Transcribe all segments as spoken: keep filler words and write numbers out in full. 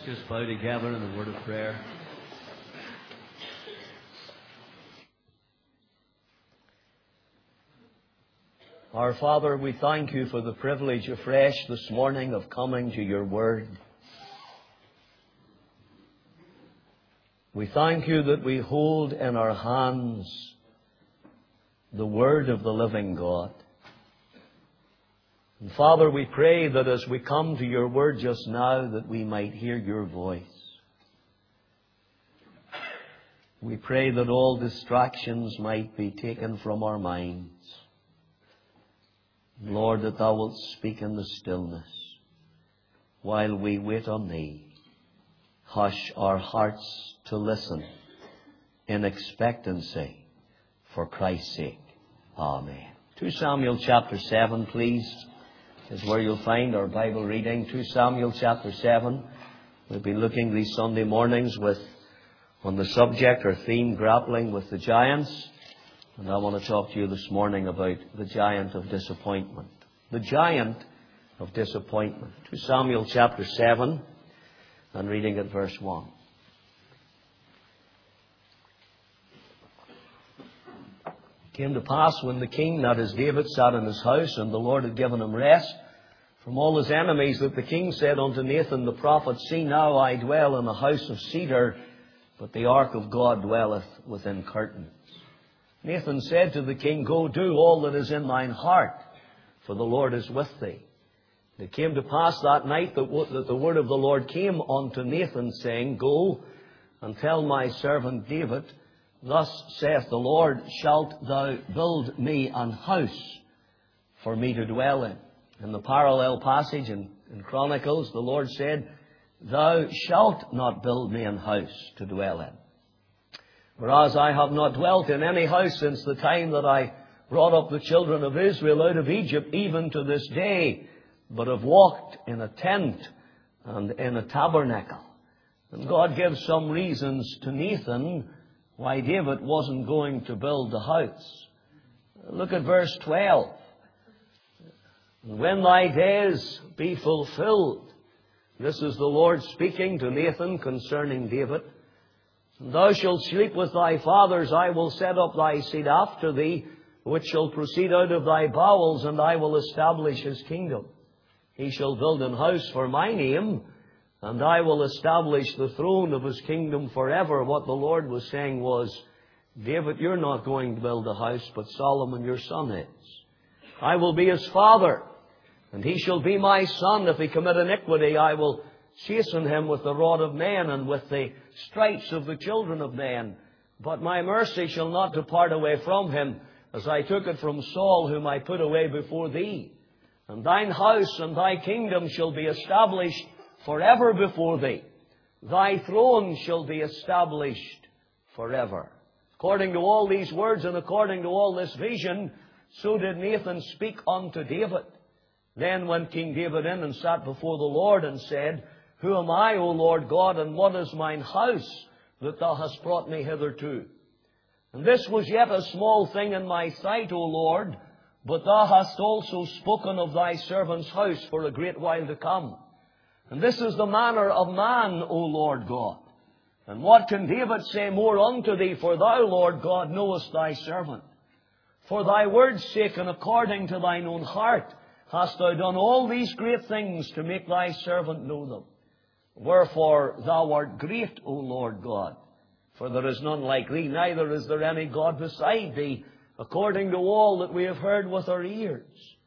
just bow together in a word of prayer. Our Father, we thank you for the privilege afresh this morning of coming to your word. We thank you that we hold in our hands the word of the living God. And Father, we pray that as we come to your word just now, that we might hear your voice. We pray that all distractions might be taken from our minds. Lord, that thou wilt speak in the stillness while we wait on thee. Hush our hearts to listen in expectancy for Christ's sake. Amen. Second Samuel chapter seven, please, is where you'll find our Bible reading. Second Samuel chapter seven. We'll be looking these Sunday mornings with on the subject or theme, grappling with the giants. And I want to talk to you this morning about the giant of disappointment. The giant of disappointment. Second Samuel chapter seven, and reading at verse one. It came to pass when the king, that is David, sat in his house, and the Lord had given him rest from all his enemies, that the king said unto Nathan the prophet, See now, I dwell in a house of cedar, but the ark of God dwelleth within curtains. Nathan said to the king, Go, do all that is in thine heart, for the Lord is with thee. And it came to pass that night that the word of the Lord came unto Nathan, saying, Go and tell my servant David, Thus saith the Lord, Shalt thou build me an house for me to dwell in? In the parallel passage in, in Chronicles, the Lord said, Thou shalt not build me an house to dwell in. Whereas I have not dwelt in any house since the time that I brought up the children of Israel out of Egypt, even to this day, but have walked in a tent and in a tabernacle. And God gives some reasons to Nathan why David wasn't going to build the house. Look at verse twelve. When thy days be fulfilled, this is the Lord speaking to Nathan concerning David, Thou shalt sleep with thy fathers, I will set up thy seed after thee, which shall proceed out of thy bowels, and I will establish his kingdom. He shall build an house for my name, and I will establish the throne of his kingdom forever. What the Lord was saying was, David, you're not going to build a house, but Solomon your son is. I will be his father, and he shall be my son. If he commit iniquity, I will chasten him with the rod of men and with the stripes of the children of men. But my mercy shall not depart away from him, as I took it from Saul, whom I put away before thee. And thine house and thy kingdom shall be established forever before thee. Thy throne shall be established forever. According to all these words and according to all this vision, so did Nathan speak unto David. Then went King David in and sat before the Lord and said, Who am I, O Lord God, and what is mine house that thou hast brought me hitherto? And this was yet a small thing in my sight, O Lord, but thou hast also spoken of thy servant's house for a great while to come. And this is the manner of man, O Lord God. And what can David say more unto thee? For thou, Lord God, knowest thy servant. For thy word's sake and according to thine own heart hast thou done all these great things to make thy servant know them. Wherefore thou art great, O Lord God. For there is none like thee, neither is there any God beside thee, according to all that we have heard with our ears.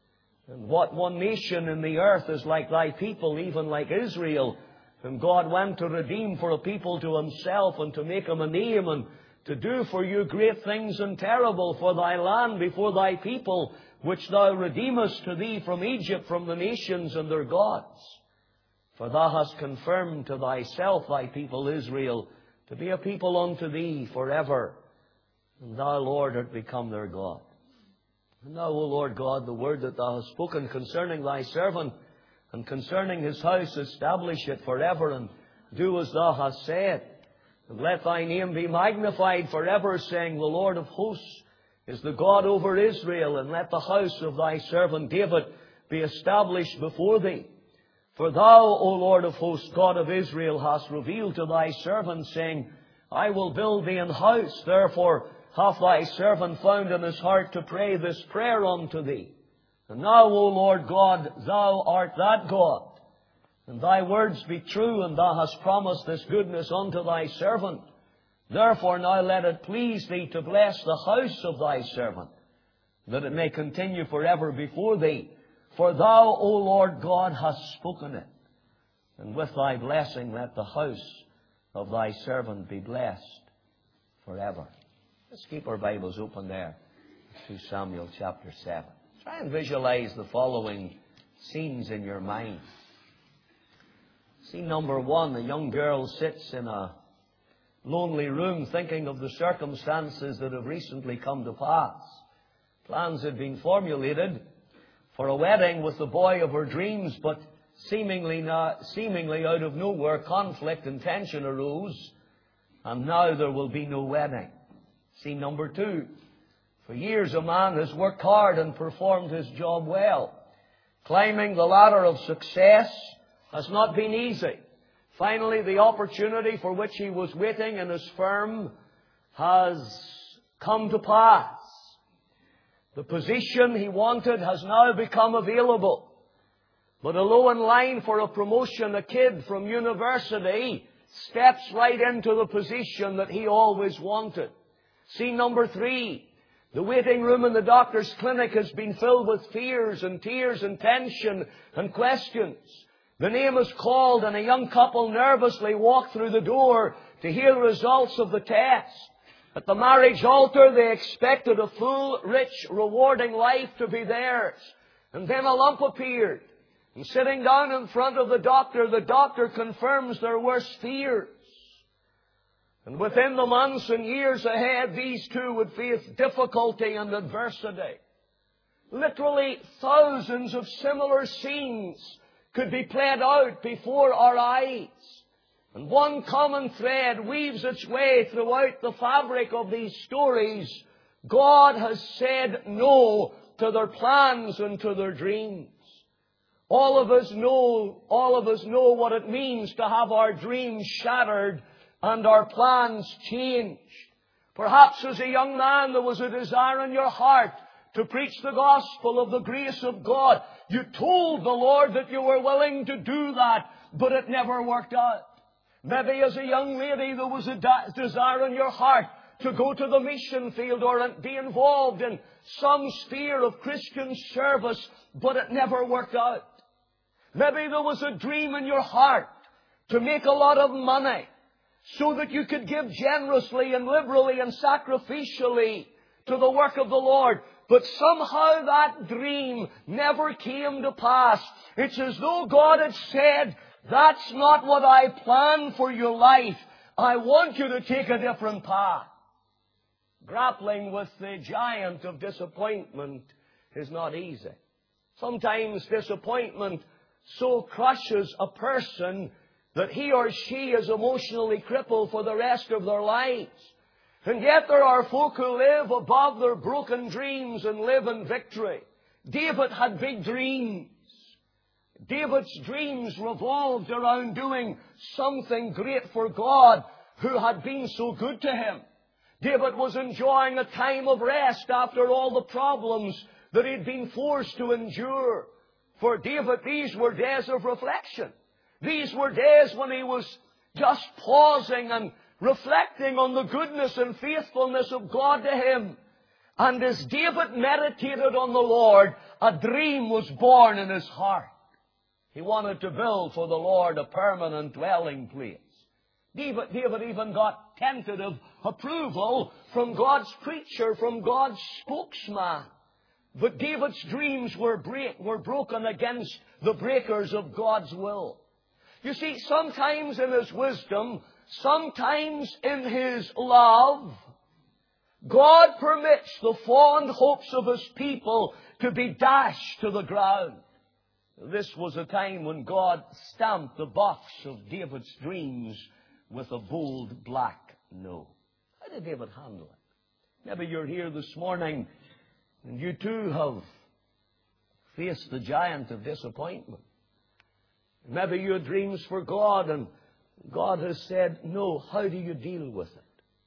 And what one nation in the earth is like thy people, even like Israel, whom God went to redeem for a people to himself, and to make him a name, and to do for you great things and terrible for thy land before thy people, which thou redeemest to thee from Egypt, from the nations and their gods. For thou hast confirmed to thyself thy people Israel, to be a people unto thee forever, and thou, Lord, art become their God. And now, O Lord God, the word that thou hast spoken concerning thy servant, and concerning his house, establish it forever, and do as thou hast said. And let thy name be magnified forever, saying, The Lord of hosts is the God over Israel, and let the house of thy servant David be established before thee. For thou, O Lord of hosts, God of Israel, hast revealed to thy servant, saying, I will build thee an house. Therefore hath thy servant found in his heart to pray this prayer unto thee. And now, O Lord God, thou art that God. And thy words be true, and thou hast promised this goodness unto thy servant. Therefore now let it please thee to bless the house of thy servant, that it may continue forever before thee. For thou, O Lord God, hast spoken it. And with thy blessing let the house of thy servant be blessed forever. Let's keep our Bibles open there to Samuel chapter seven. Try and visualize the following scenes in your mind. Scene number one, a young girl sits in a lonely room thinking of the circumstances that have recently come to pass. Plans had been formulated for a wedding with the boy of her dreams, but seemingly, not, seemingly out of nowhere, conflict and tension arose, and now there will be no wedding. Scene number two. For years a man has worked hard and performed his job well. Climbing the ladder of success has not been easy. Finally, the opportunity for which he was waiting in his firm has come to pass. The position he wanted has now become available. But although in line for a promotion, a kid from university steps right into the position that he always wanted. Scene number three. The waiting room in the doctor's clinic has been filled with fears and tears and tension and questions. The name is called and a young couple nervously walk through the door to hear the results of the test. At the marriage altar, they expected a full, rich, rewarding life to be theirs. And then a lump appeared. And sitting down in front of the doctor, the doctor confirms their worst fears. And within the months and years ahead, these two would face difficulty and adversity. Literally thousands of similar scenes could be played out before our eyes. And one common thread weaves its way throughout the fabric of these stories. God has said no to their plans and to their dreams. All of us know, all of us know what it means to have our dreams shattered and our plans changed. Perhaps as a young man there was a desire in your heart to preach the gospel of the grace of God. You told the Lord that you were willing to do that, but it never worked out. Maybe as a young lady there was a de- desire in your heart to go to the mission field or be involved in some sphere of Christian service, but it never worked out. Maybe there was a dream in your heart to make a lot of money so that you could give generously and liberally and sacrificially to the work of the Lord. But somehow that dream never came to pass. It's as though God had said, that's not what I planned for your life. I want you to take a different path. Grappling with the giant of disappointment is not easy. Sometimes disappointment so crushes a person that he or she is emotionally crippled for the rest of their lives. And yet there are folk who live above their broken dreams and live in victory. David had big dreams. David's dreams revolved around doing something great for God who had been so good to him. David was enjoying a time of rest after all the problems that he'd been forced to endure. For David, these were days of reflection. These were days when he was just pausing and reflecting on the goodness and faithfulness of God to him. And as David meditated on the Lord, a dream was born in his heart. He wanted to build for the Lord a permanent dwelling place. David, David even got tentative approval from God's preacher, from God's spokesman. But David's dreams were, break, were broken against the breakers of God's will. You see, sometimes in His wisdom, sometimes in His love, God permits the fond hopes of His people to be dashed to the ground. This was a time when God stamped the box of David's dreams with a bold black no. How did David handle it? Maybe you're here this morning and you too have faced the giant of disappointment. Maybe you had dreams for God and God has said, no, how do you deal with it?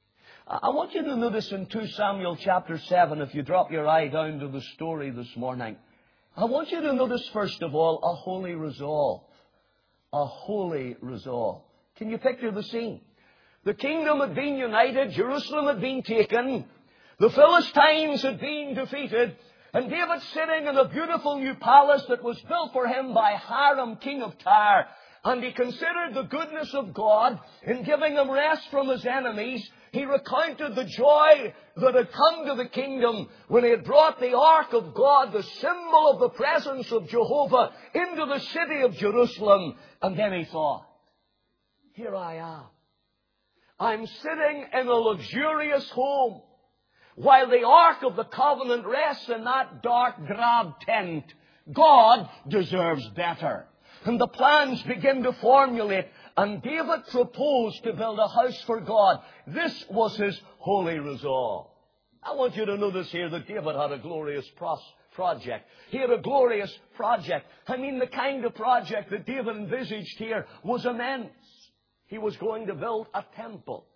I want you to notice in Second Samuel chapter seven, if you drop your eye down to the story this morning, I want you to notice first of all a holy resolve. A holy resolve. Can you picture the scene? The kingdom had been united, Jerusalem had been taken, the Philistines had been defeated, and David sitting in a beautiful new palace that was built for him by Hiram, king of Tyre. And he considered the goodness of God in giving him rest from his enemies. He recounted the joy that had come to the kingdom when he had brought the ark of God, the symbol of the presence of Jehovah, into the city of Jerusalem. And then he thought, here I am. I'm sitting in a luxurious home while the ark of the covenant rests in that dark drab tent. God deserves better. And the plans begin to formulate. And David proposed to build a house for God. This was his holy resolve. I want you to notice here that David had a glorious pros- project. He had a glorious project. I mean, the kind of project that David envisaged here was immense. He was going to build a temple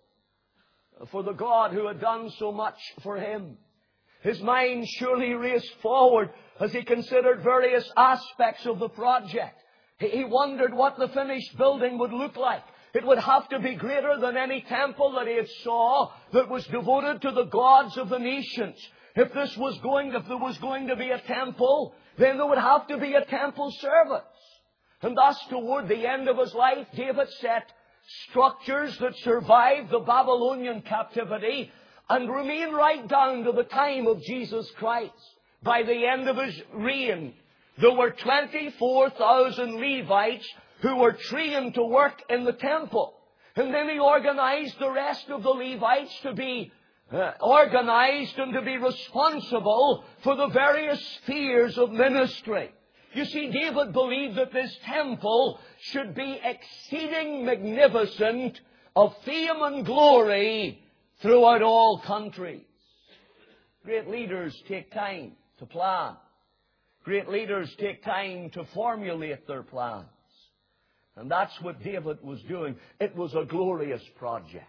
for the God who had done so much for him. His mind surely raced forward as he considered various aspects of the project. He wondered what the finished building would look like. It would have to be greater than any temple that he had saw that was devoted to the gods of the nations. If this was going, if there was going to be a temple, then there would have to be a temple service. And thus, toward the end of his life, David set structures that survived the Babylonian captivity and remain right down to the time of Jesus Christ. By the end of his reign, there were twenty-four thousand Levites who were trained to work in the temple. And then he organized the rest of the Levites to be uh, organized and to be responsible for the various spheres of ministry. You see, David believed that this temple should be exceeding magnificent, of fame and glory throughout all countries. Great leaders take time to plan. Great leaders take time to formulate their plans. And that's what David was doing. It was a glorious project.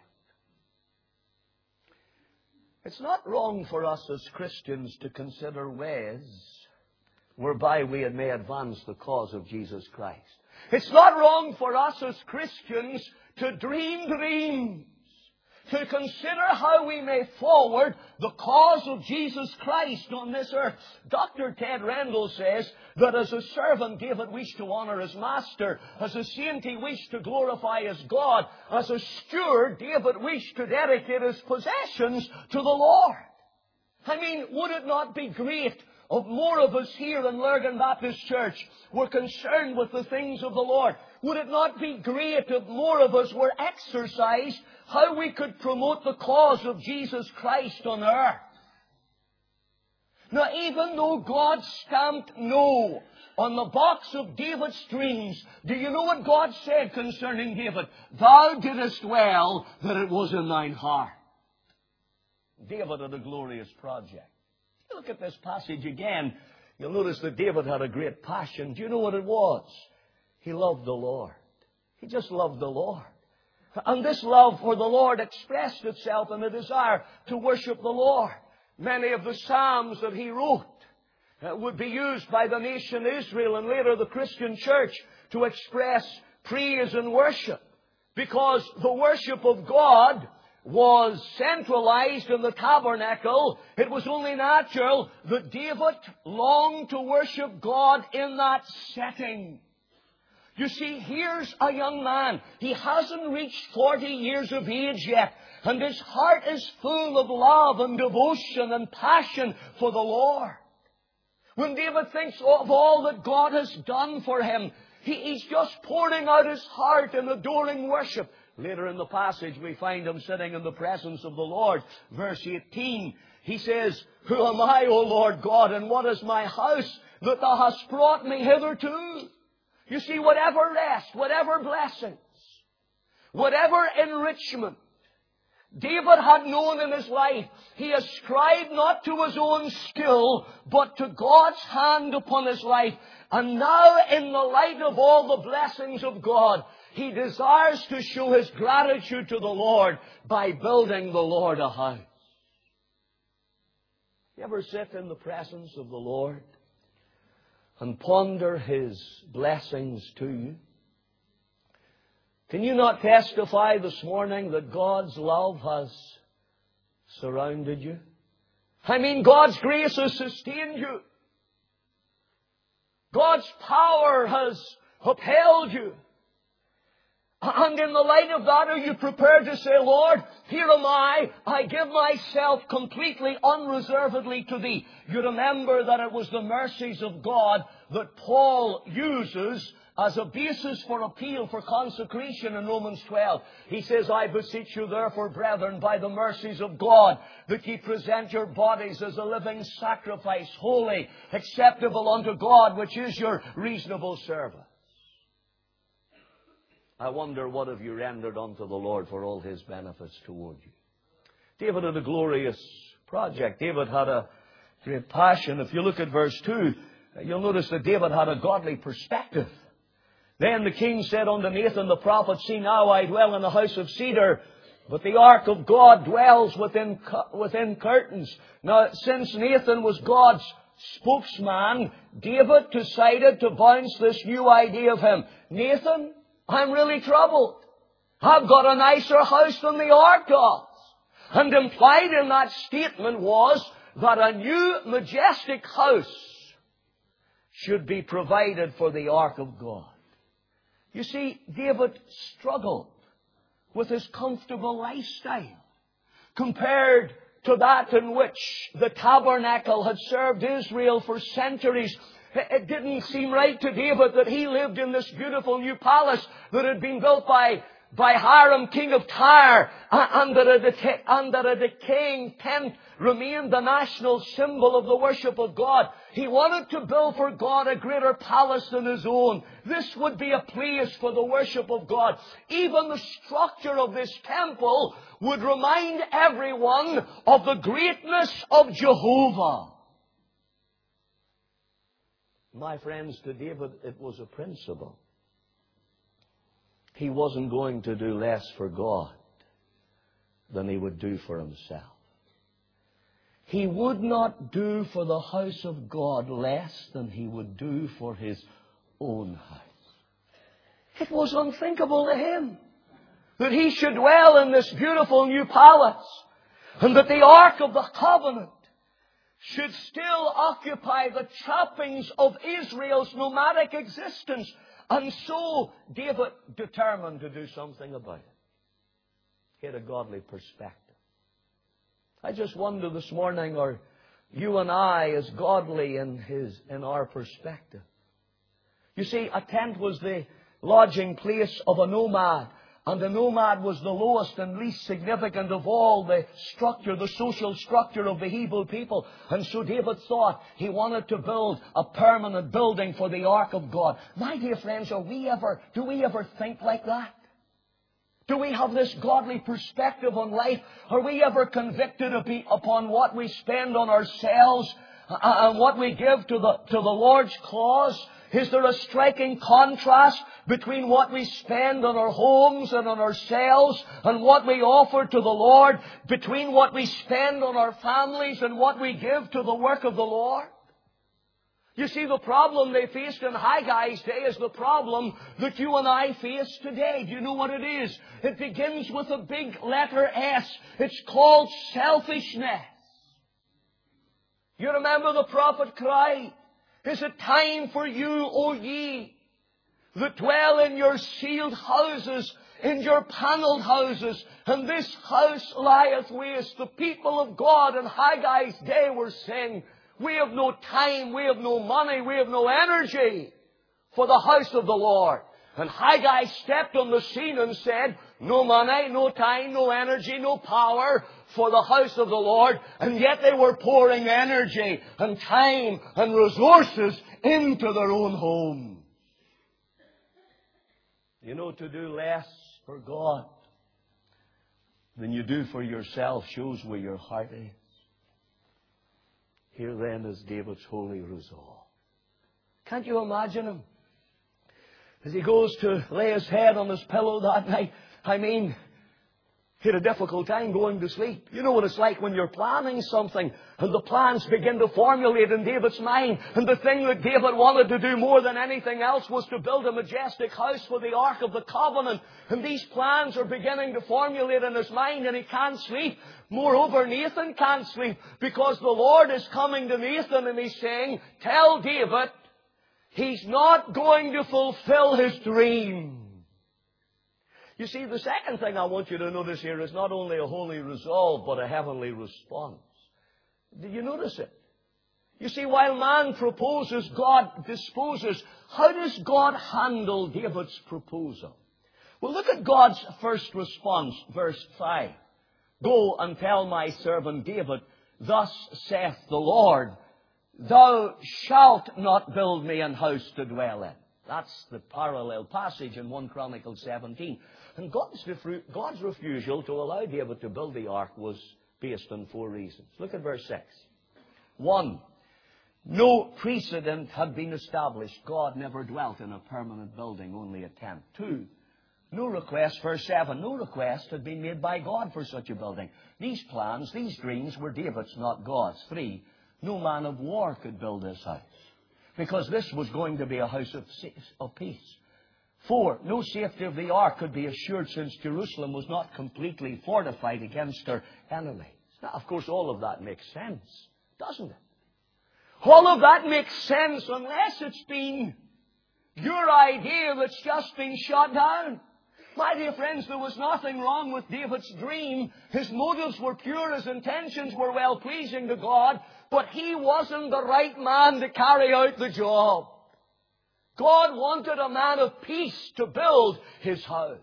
It's not wrong for us as Christians to consider ways whereby we may advance the cause of Jesus Christ. It's not wrong for us as Christians to dream dreams, to consider how we may forward the cause of Jesus Christ on this earth. Doctor Ted Rendell says that as a servant, David wished to honor his master. As a saint, he wished to glorify his God. As a steward, David wished to dedicate his possessions to the Lord. I mean, would it not be great if more of us here in Lurgan Baptist Church were concerned with the things of the Lord? Would it not be great if more of us were exercised how we could promote the cause of Jesus Christ on earth? Now, even though God stamped no on the box of David's dreams, do you know what God said concerning David? Thou didst well that it was in thine heart. David had a glorious project. Look at this passage again. You'll notice that David had a great passion. Do you know what it was? He loved the Lord. He just loved the Lord. And this love for the Lord expressed itself in a desire to worship the Lord. Many of the Psalms that he wrote would be used by the nation Israel and later the Christian church to express praise and worship. Because the worship of God was centralized in the tabernacle, it was only natural that David longed to worship God in that setting. You see, here's a young man. He hasn't reached forty years of age yet, and his heart is full of love and devotion and passion for the Lord. When David thinks of all that God has done for him, he, he's just pouring out his heart in adoring worship. Later in the passage, we find him sitting in the presence of the Lord. Verse eighteen, he says, Who am I, O Lord God, and what is my house that thou hast brought me hitherto? You see, whatever rest, whatever blessings, whatever enrichment David had known in his life, he ascribed not to his own skill, but to God's hand upon his life. And now, in the light of all the blessings of God, he desires to show his gratitude to the Lord by building the Lord a house. You ever sit in the presence of the Lord and ponder His blessings to you? Can you not testify this morning that God's love has surrounded you? I mean, God's grace has sustained you. God's power has upheld you. And in the light of that, are you prepared to say, Lord, here am I. I give myself completely, unreservedly to Thee. You remember that it was the mercies of God that Paul uses as a basis for appeal for consecration in Romans twelve. He says, I beseech you therefore, brethren, by the mercies of God, that ye present your bodies as a living sacrifice, holy, acceptable unto God, which is your reasonable service. I wonder, what have you rendered unto the Lord for all His benefits toward you? David had a glorious project. David had a great passion. If you look at verse two, you'll notice that David had a godly perspective. Then the king said unto Nathan the prophet, See now, I dwell in the house of cedar, but the ark of God dwells within, within curtains. Now, since Nathan was God's spokesman, David decided to bounce this new idea of him. Nathan, I'm really troubled. I've got a nicer house than the ark does. And implied in that statement was that a new majestic house should be provided for the ark of God. You see, David struggled with his comfortable lifestyle compared to that in which the tabernacle had served Israel for centuries. It didn't seem right to David that he lived in this beautiful new palace that had been built by, by Hiram, king of Tyre, and that a, deca- and that a decaying tent remained the national symbol of the worship of God. He wanted to build for God a greater palace than his own. This would be a place for the worship of God. Even the structure of this temple would remind everyone of the greatness of Jehovah. My friends, to David, it was a principle. He wasn't going to do less for God than he would do for himself. He would not do for the house of God less than he would do for his own house. It was unthinkable to him that he should dwell in this beautiful new palace and that the Ark of the Covenant should still occupy the trappings of Israel's nomadic existence. And so David determined to do something about it. He had a godly perspective. I just wonder this morning, are you and I as godly in his, in our perspective? You see, a tent was the lodging place of a nomad. And the nomad was the lowest and least significant of all the structure, the social structure of the Hebrew people. And so David thought he wanted to build a permanent building for the Ark of God. My dear friends, are we ever, do we ever think like that? Do we have this godly perspective on life? Are we ever convicted upon what we spend on ourselves and what we give to the, to the Lord's cause? Is there a striking contrast between what we spend on our homes and on ourselves and what we offer to the Lord, between what we spend on our families and what we give to the work of the Lord? You see, the problem they faced in Haggai's day is the problem that you and I face today. Do you know what it is? It begins with a big letter S. It's called selfishness. You remember the prophet cried, Is it time for you, O ye, that dwell in your sealed houses, in your panelled houses, and this house lieth waste? The people of God in Haggai's day were saying, we have no time, we have no money, we have no energy for the house of the Lord. And Haggai stepped on the scene and said, no money, no time, no energy, no power for the house of the Lord. And yet they were pouring energy and time and resources into their own home. You know, to do less for God than you do for yourself shows where your heart is. Here then is David's holy resolve. Can't you imagine him? As he goes to lay his head on his pillow that night, I mean, he had a difficult time going to sleep. You know what it's like when you're planning something and the plans begin to formulate in David's mind. And the thing that David wanted to do more than anything else was to build a majestic house for the Ark of the Covenant. And these plans are beginning to formulate in his mind and he can't sleep. Moreover, Nathan can't sleep because the Lord is coming to Nathan and he's saying, tell David he's not going to fulfill his dream. You see, the second thing I want you to notice here is not only a holy resolve, but a heavenly response. Do you notice it? You see, while man proposes, God disposes. How does God handle David's proposal? Well, look at God's first response, verse five. Go and tell my servant David, thus saith the Lord, thou shalt not build me an house to dwell in. That's the parallel passage in First Chronicles seventeen. And God's, refru- God's refusal to allow David to build the ark was based on four reasons. Look at verse six. One, no precedent had been established. God never dwelt in a permanent building, only a tent. Two, no request, verse seven, no request had been made by God for such a building. These plans, these dreams were David's, not God's. Three, no man of war could build this house, because this was going to be a house of, of peace. Four, no safety of the ark could be assured since Jerusalem was not completely fortified against her enemies. Now, of course, all of that makes sense, doesn't it? All of that makes sense unless it's been your idea that's just been shot down. My dear friends, there was nothing wrong with David's dream. His motives were pure, his intentions were well-pleasing to God, but he wasn't the right man to carry out the job. God wanted a man of peace to build his house.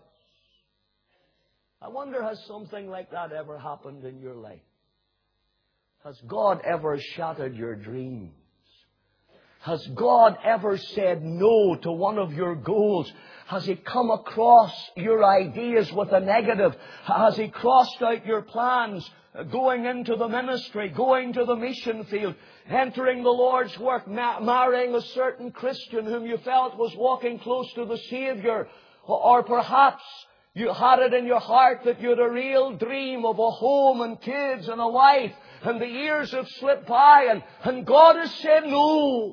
I wonder, has something like that ever happened in your life? Has God ever shattered your dreams? Has God ever said no to one of your goals? Has He come across your ideas with a negative? Has He crossed out your plans? Going into the ministry, going to the mission field, entering the Lord's work, ma- marrying a certain Christian whom you felt was walking close to the Savior. Or, or perhaps you had it in your heart that you had a real dream of a home and kids and a wife, and the years have slipped by and, and God has said no.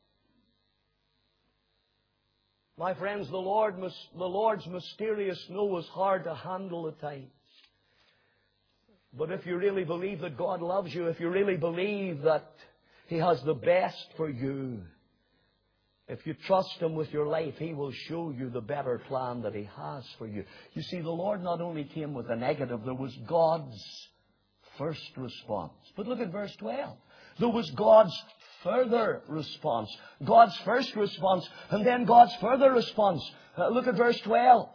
My friends, the Lord, the Lord's mysterious no is hard to handle at times. But if you really believe that God loves you, if you really believe that He has the best for you, if you trust Him with your life, He will show you the better plan that He has for you. You see, the Lord not only came with a negative, there was God's first response. But look at verse twelve. There was God's further response. God's first response, and then God's further response. Uh, look at verse twelve.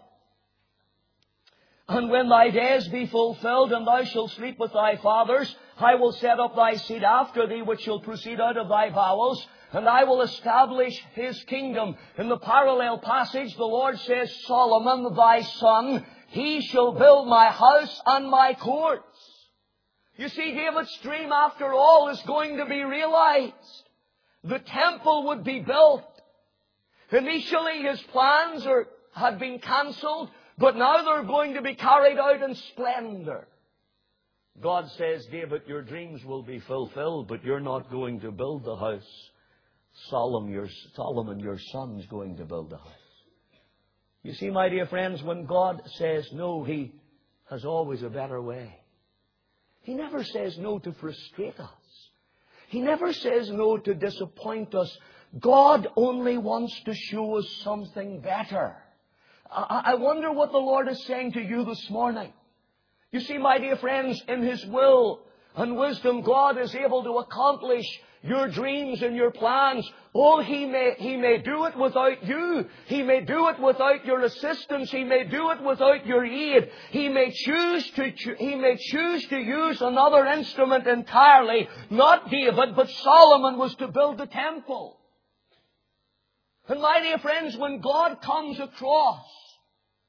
And when thy days be fulfilled, and thou shalt sleep with thy fathers, I will set up thy seed after thee, which shall proceed out of thy bowels, and I will establish his kingdom. In the parallel passage, the Lord says, Solomon, thy son, he shall build my house and my courts. You see, David's dream, after all, is going to be realized. The temple would be built. Initially, his plans are, had been cancelled, but now they're going to be carried out in splendor. God says, David, your dreams will be fulfilled, but you're not going to build the house. Solomon, your, Solomon, your son's going to build the house. You see, my dear friends, when God says no, He has always a better way. He never says no to frustrate us. He never says no to disappoint us. God only wants to show us something better. I wonder what the Lord is saying to you this morning. You see, my dear friends, in His will and wisdom, God is able to accomplish your dreams and your plans. Oh, He may, He may do it without you. He may do it without your assistance. He may do it without your aid. He may choose to, He may choose to use another instrument entirely. Not David, but Solomon was to build the temple. And my dear friends, when God comes across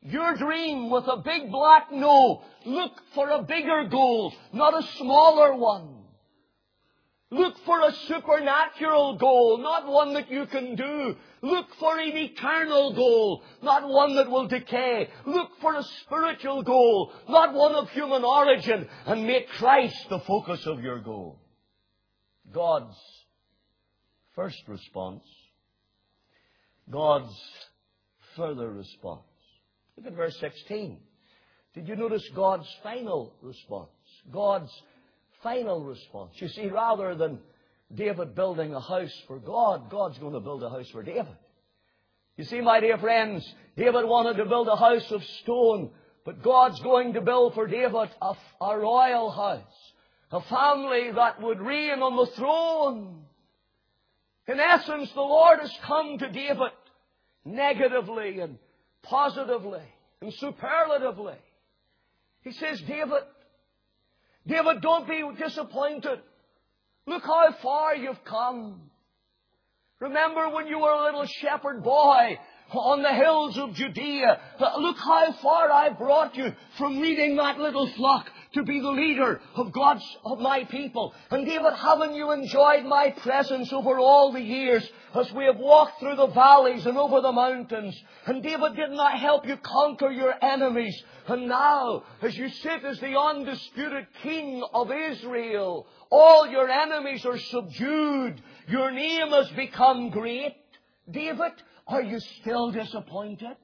Your dream with a big black no. Look for a bigger goal, not a smaller one. Look for a supernatural goal, not one that you can do. Look for an eternal goal, not one that will decay. Look for a spiritual goal, not one of human origin, and make Christ the focus of your goal. God's first response. God's further response. Look at verse sixteen. Did you notice God's final response? God's final response. You see, rather than David building a house for God, God's going to build a house for David. You see, my dear friends, David wanted to build a house of stone, but God's going to build for David a, a royal house, a family that would reign on the throne. In essence, the Lord has come to David negatively and positively and superlatively. He says, David, David, don't be disappointed. Look how far you've come. Remember when you were a little shepherd boy on the hills of Judea. Look how far I brought you from leading that little flock to be the leader of God's, of my people. And David, haven't you enjoyed my presence over all the years as we have walked through the valleys and over the mountains? And David, did not help you conquer your enemies. And now, as you sit as the undisputed king of Israel, all your enemies are subdued. Your name has become great. David, are you still disappointed?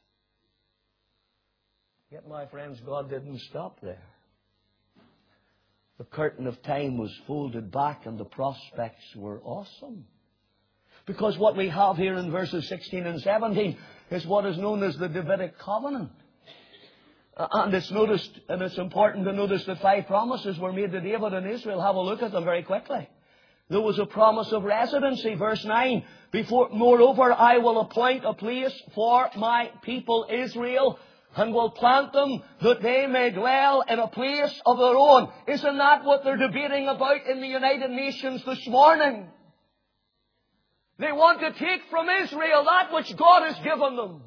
Yet, my friends, God didn't stop there. The curtain of time was folded back and the prospects were awesome. Because what we have here in verses sixteen and seventeen is what is known as the Davidic covenant. And it's noticed, and it's important to notice that five promises were made to David and Israel. Have a look at them very quickly. There was a promise of residency, verse nine. Before, moreover, I will appoint a place for my people Israel, and will plant them that they may dwell in a place of their own. Isn't that what they're debating about in the United Nations this morning? They want to take from Israel that which God has given them.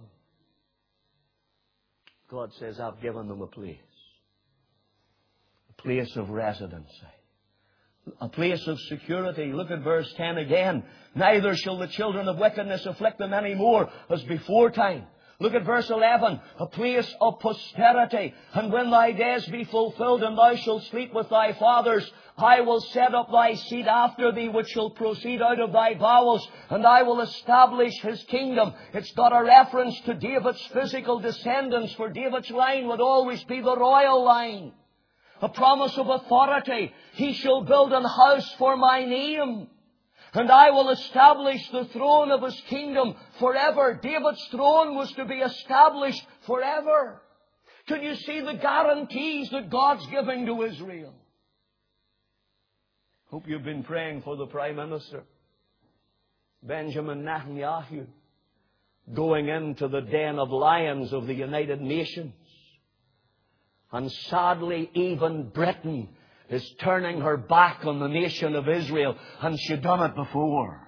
God says, I've given them a place. A place of residency. A place of security. Look at verse ten again. Neither shall the children of wickedness afflict them any more as before time. Look at verse eleven. A place of posterity. And when thy days be fulfilled, and thou shalt sleep with thy fathers, I will set up thy seed after thee, which shall proceed out of thy bowels, and I will establish his kingdom. It's got a reference to David's physical descendants, for David's line would always be the royal line. A promise of authority. He shall build an house for my name, and I will establish the throne of his kingdom forever. David's throne was to be established forever. Can you see the guarantees that God's giving to Israel? Hope you've been praying for the Prime Minister, Benjamin Netanyahu, going into the den of lions of the United Nations. And sadly, even Britain is turning her back on the nation of Israel, and she'd done it before.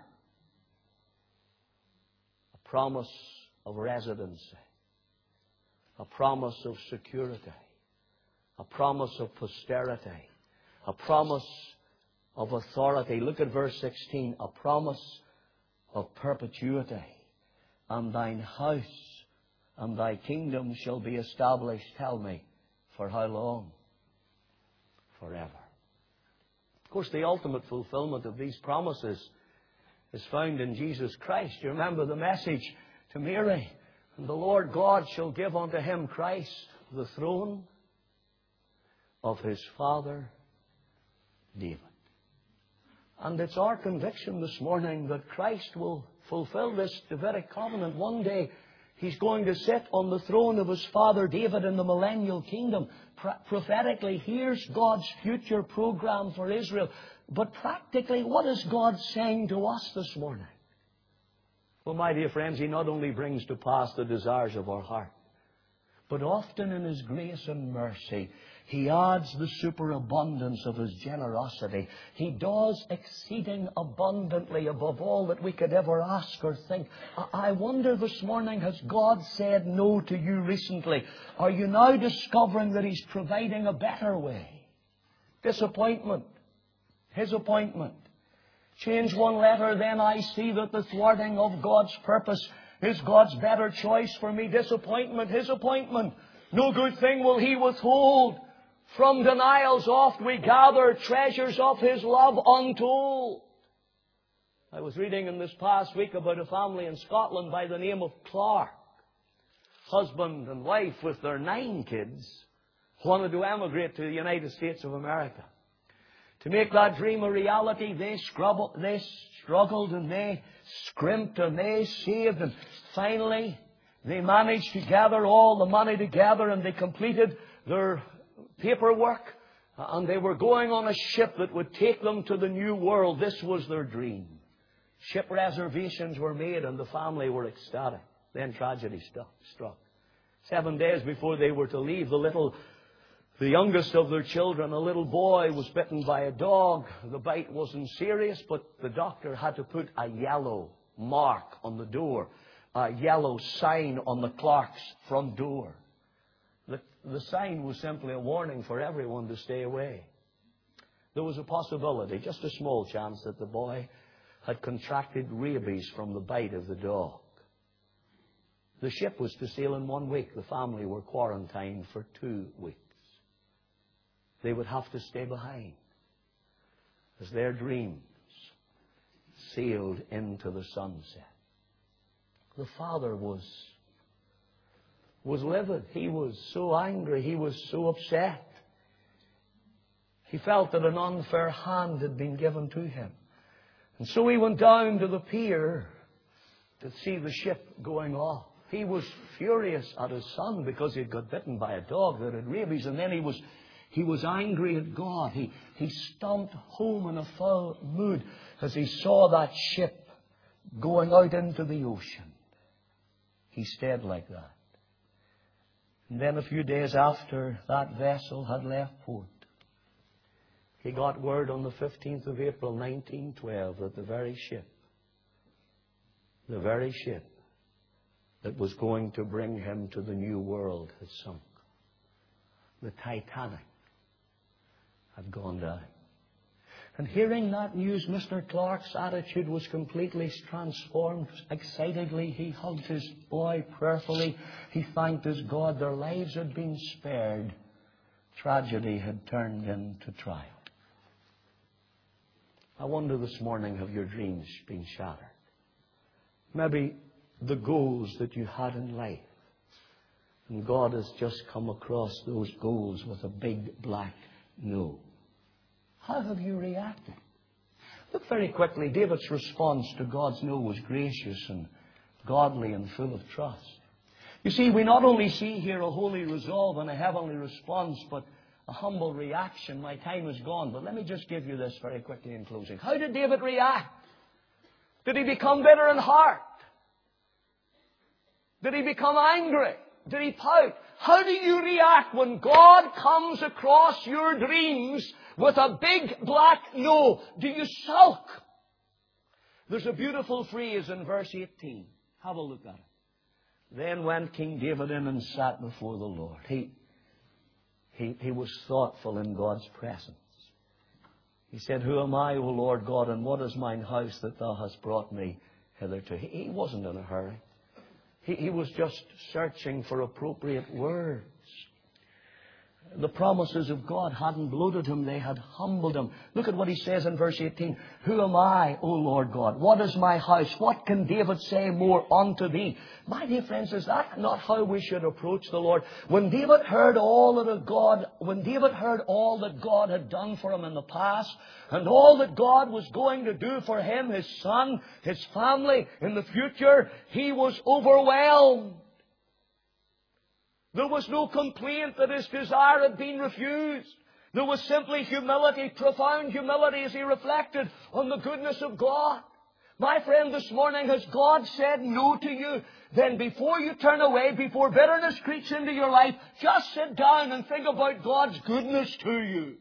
A promise of residency. A promise of security. A promise of posterity. A promise of authority. Look at verse sixteen. A promise of perpetuity. And thine house and thy kingdom shall be established. Tell me, for how long? Forever. Of course, the ultimate fulfillment of these promises is found in Jesus Christ. You remember the message to Mary. And the Lord God shall give unto him Christ the throne of his father David. And it's our conviction this morning that Christ will fulfill this Davidic covenant. One day he's going to sit on the throne of his father David in the millennial kingdom. Pro- prophetically, here's God's future program for Israel. But practically, what is God saying to us this morning? Well, my dear friends, he not only brings to pass the desires of our heart, But often in His grace and mercy, He adds the superabundance of His generosity. He does exceeding abundantly above all that we could ever ask or think. I wonder this morning, has God said no to you recently? Are you now discovering that He's providing a better way? Disappointment. His appointment. Change one letter, then I see that the thwarting of God's purpose is God's better choice for me. Disappointment. His appointment. No good thing will He withhold. From denials oft we gather treasures of His love untold. I was reading in this past week about a family in Scotland by the name of Clark. Husband and wife with their nine kids wanted to emigrate to the United States of America. To make that dream a reality, they, scrubble, they struggled and they scrimped and they saved, and finally they managed to gather all the money together, and they completed their paperwork, and they were going on a ship that would take them to the new world. This was their dream. Ship reservations were made and the family were ecstatic. Then tragedy struck. Seven days before they were to leave, the little, the youngest of their children, a little boy, was bitten by a dog. The bite wasn't serious, but the doctor had to put a yellow mark on the door, a yellow sign on the Clark's front door. The, the sign was simply a warning for everyone to stay away. There was a possibility, just a small chance, that the boy had contracted rabies from the bite of the dog. The ship was to sail in one week. The family were quarantined for two weeks. They would have to stay behind as their dreams sailed into the sunset. The father was, was livid. He was so angry. He was so upset. He felt that an unfair hand had been given to him. And so he went down to the pier to see the ship going off. He was furious at his son because he had got bitten by a dog that had rabies. And then he was he was angry at God. He, he stomped home in a foul mood as he saw that ship going out into the ocean. He stayed like that. And then a few days after that vessel had left port, he got word on the fifteenth of April nineteen twelve that the very ship, the very ship that was going to bring him to the new world had sunk. The Titanic had gone down. And hearing that news, Mister Clark's attitude was completely transformed. Excitedly, he hugged his boy prayerfully. He thanked his God. Their lives had been spared. Tragedy had turned into triumph. I wonder this morning, have your dreams been shattered? Maybe the goals that you had in life, and God has just come across those goals with a big black no. How have you reacted? Look very quickly. David's response to God's no was gracious and godly and full of trust. You see, we not only see here a holy resolve and a heavenly response, but a humble reaction. My time is gone, but let me just give you this very quickly in closing. How did David react? Did he become bitter in heart? Did he become angry? Did he pout? How do you react when God comes across your dreams with a big black no? Do you sulk? There's a beautiful phrase in verse eighteen. Have a look at it. Then went King David in and sat before the Lord. He, he, he was thoughtful in God's presence. He said, Who am I, O Lord God, and what is mine house that thou hast brought me hitherto? He, he wasn't in a hurry. He, he was just searching for appropriate words. The promises of God hadn't bloated him, they had humbled him. Look at what he says in verse eighteen. Who am I, O Lord God? What is my house? What can David say more unto thee? My dear friends, is that not how we should approach the Lord? When David heard all that God, when David heard all that God had done for him in the past, and all that God was going to do for him, his son, his family in the future, he was overwhelmed. There was no complaint that his desire had been refused. There was simply humility, profound humility, as he reflected on the goodness of God. My friend, this morning, has God said no to you? Then before you turn away, before bitterness creeps into your life, just sit down and think about God's goodness to you.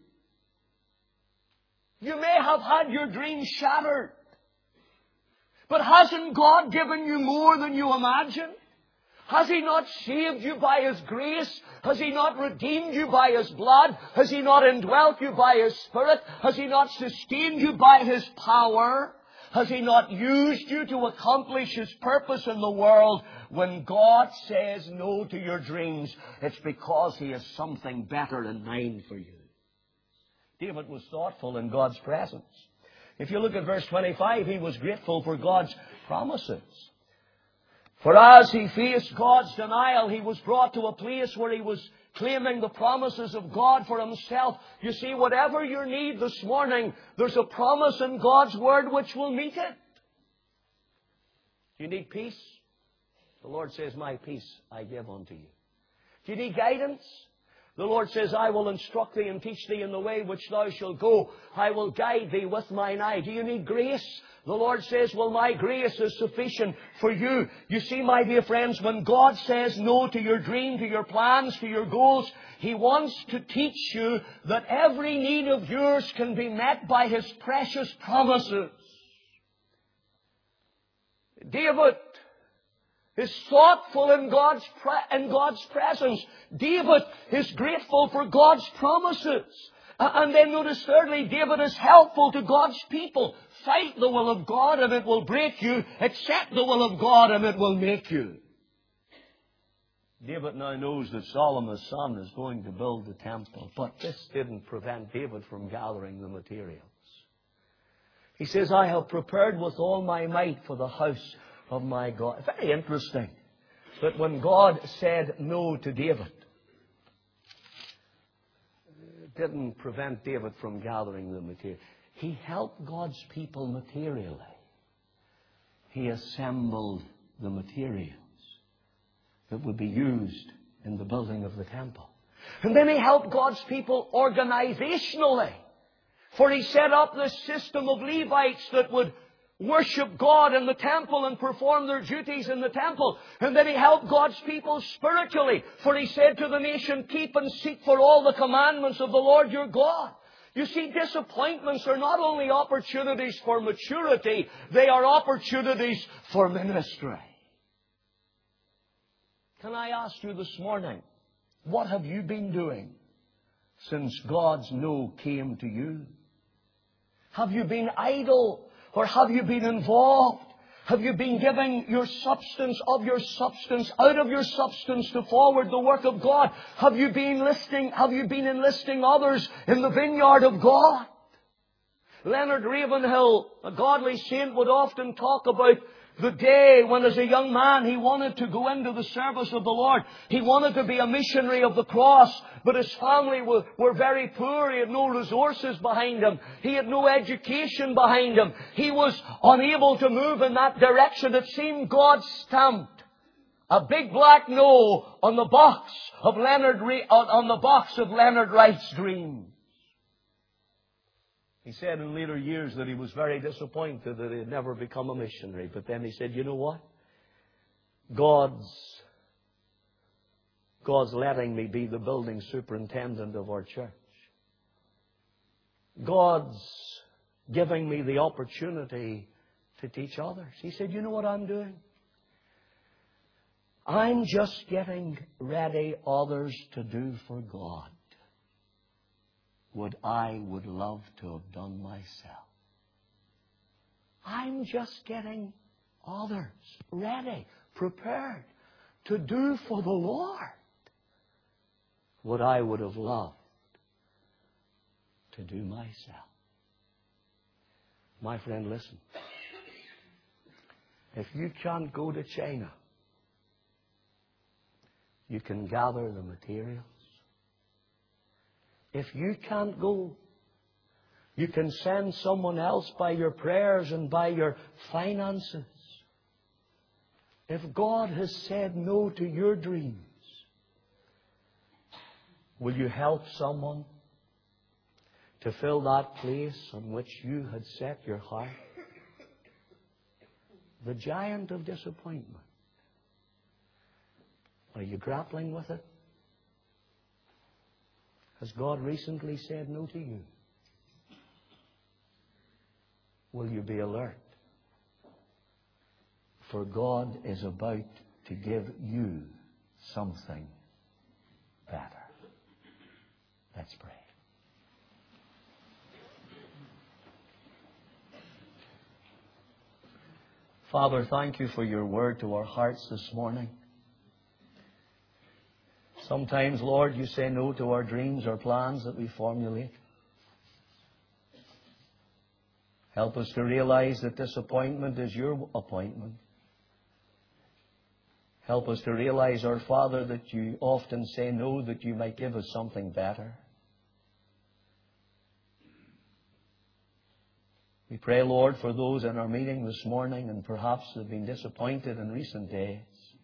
You may have had your dreams shattered. But hasn't God given you more than you imagine? Has He not saved you by His grace? Has He not redeemed you by His blood? Has He not indwelt you by His Spirit? Has He not sustained you by His power? Has He not used you to accomplish His purpose in the world? When God says no to your dreams, it's because He has something better in mind for you. David was thoughtful in God's presence. If you look at verse twenty-five, he was grateful for God's promises. For as he faced God's denial, he was brought to a place where he was claiming the promises of God for himself. You see, whatever your need this morning, there's a promise in God's Word which will meet it. Do you need peace? The Lord says, my peace I give unto you. Do you need guidance? The Lord says, I will instruct thee and teach thee in the way which thou shalt go. I will guide thee with mine eye. Do you need grace? The Lord says, well, my grace is sufficient for you. You see, my dear friends, when God says no to your dream, to your plans, to your goals, He wants to teach you that every need of yours can be met by His precious promises. David is thoughtful in God's, pre- in God's presence. David is grateful for God's promises. Uh, and then notice thirdly, David is helpful to God's people. Fight the will of God and it will break you. Accept the will of God and it will make you. David now knows that Solomon's son is going to build the temple. But this didn't prevent David from gathering the materials. He says, I have prepared with all my might for the house of my God. Very interesting that when God said no to David, it didn't prevent David from gathering the material. He helped God's people materially. He assembled the materials that would be used in the building of the temple. And then He helped God's people organizationally. For He set up this system of Levites that would worship God in the temple and perform their duties in the temple. And then He helped God's people spiritually. For He said to the nation, keep and seek for all the commandments of the Lord your God. You see, disappointments are not only opportunities for maturity, they are opportunities for ministry. Can I ask you this morning, what have you been doing since God's no came to you? Have you been idle? Or have you been involved? Have you been giving your substance of your substance, out of your substance to forward the work of God? Have you been enlisting, have you been enlisting others in the vineyard of God? Leonard Ravenhill, a godly saint, would often talk about the day when as a young man he wanted to go into the service of the Lord. He wanted to be a missionary of the cross, but his family were, were very poor. He had no resources behind him. He had no education behind him. He was unable to move in that direction. It seemed God stamped a big black no on the box of Leonard on the box of Leonard Wright's dream. He said in later years that he was very disappointed that he had never become a missionary. But then he said, you know what? God's, God's letting me be the building superintendent of our church. God's giving me the opportunity to teach others. He said, you know what I'm doing? I'm just getting ready others to do for God what I would love to have done myself. I'm just getting others ready, prepared to do for the Lord what I would have loved to do myself. My friend, listen. If you can't go to China, you can gather the materials. If you can't go, you can send someone else by your prayers and by your finances. If God has said no to your dreams, will you help someone to fill that place on which you had set your heart? The giant of disappointment. Are you grappling with it? Has God recently said no to you? Will you be alert? For God is about to give you something better. Let's pray. Father, thank you for your word to our hearts this morning. Sometimes, Lord, you say no to our dreams or plans that we formulate. Help us to realize that disappointment is your appointment. Help us to realize, our Father, that you often say no, that you might give us something better. We pray, Lord, for those in our meeting this morning and perhaps have been disappointed in recent days.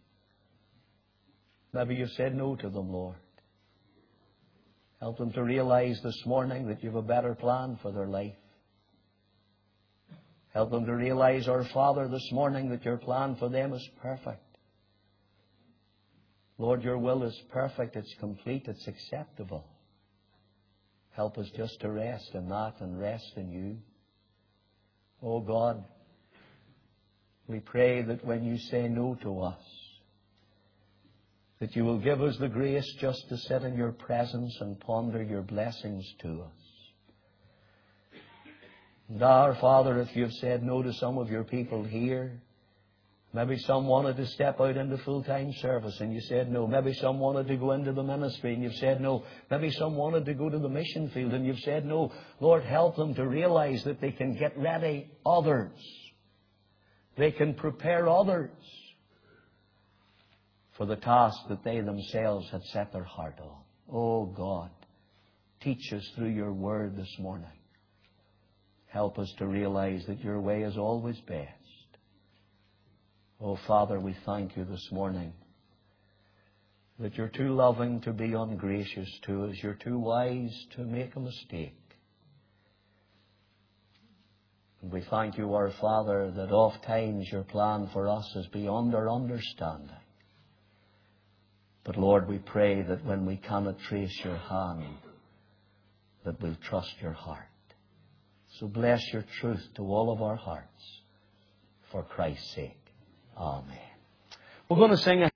Maybe you've said no to them, Lord. Help them to realize this morning that you have a better plan for their life. Help them to realize, our Father, this morning that your plan for them is perfect. Lord, your will is perfect, it's complete, it's acceptable. Help us just to rest in that and rest in you. Oh God, we pray that when you say no to us, that you will give us the grace just to sit in your presence and ponder your blessings to us. And our Father, if you've said no to some of your people here, maybe some wanted to step out into full-time service and you said no. Maybe some wanted to go into the ministry and you've said no. Maybe some wanted to go to the mission field and you've said no. Lord, help them to realize that they can get ready others. They can prepare others for the task that they themselves had set their heart on. Oh God, teach us through your word this morning. Help us to realize that your way is always best. Oh Father, we thank you this morning that you're too loving to be ungracious to us. You're too wise to make a mistake. And we thank you, our Father, that oft times your plan for us is beyond our understanding. But Lord, we pray that when we cannot trace your hand, that we'll trust your heart. So bless your truth to all of our hearts for Christ's sake. Amen. We're going to sing a